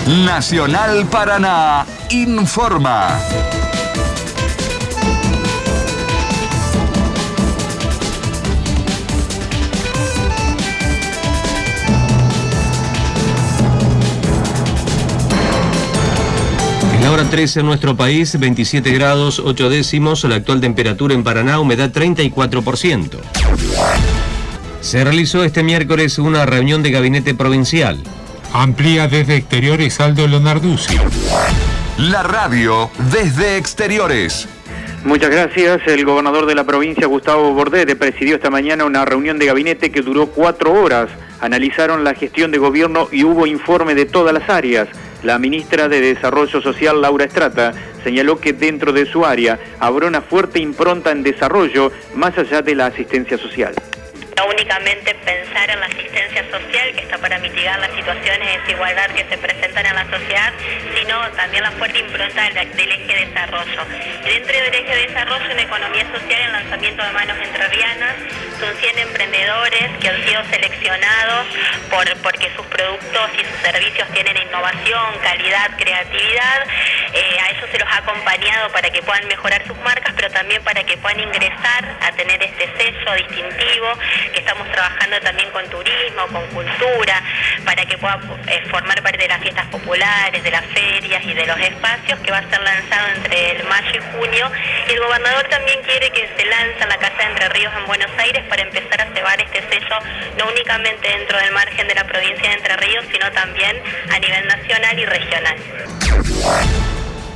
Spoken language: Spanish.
Nacional Paraná informa. La hora 13 en nuestro país, 27 grados 8 décimos, la actual temperatura en Paraná, humedad 34%. Se realizó este miércoles una reunión de gabinete provincial. Amplía desde exteriores Aldo Lonarduzzi. La radio desde exteriores. Muchas gracias. El gobernador de la provincia, Gustavo Bordet, presidió esta mañana una reunión de gabinete que duró 4 horas. Analizaron la gestión de gobierno y hubo informe de todas las áreas. La ministra de Desarrollo Social, Laura Estrata, señaló que dentro de su área habrá una fuerte impronta en desarrollo más allá de la asistencia social. No únicamente pensar en la asistencia social, que está para mitigar las situaciones de desigualdad que se presentan en la sociedad, sino también la fuerte impronta del eje de desarrollo. Dentro del eje de desarrollo en economía social, el lanzamiento de Manos Entrerrianas, son 100 emprendedores que han sido seleccionados porque sus productos y sus servicios tienen innovación, calidad, creatividad. A ellos se los ha acompañado para que puedan mejorar sus marcas, pero también para que puedan ingresar a tener este sello distintivo, que estamos trabajando también con turismo, con cultura, para que pueda formar parte de las fiestas populares, de las ferias y de los espacios, que va a ser lanzado entre el mayo y junio. Y el gobernador también quiere que se lance en la Casa de Entre Ríos en Buenos Aires para empezar a cebar este sello, no únicamente dentro del margen de la provincia de Entre Ríos, sino también a nivel nacional y regional.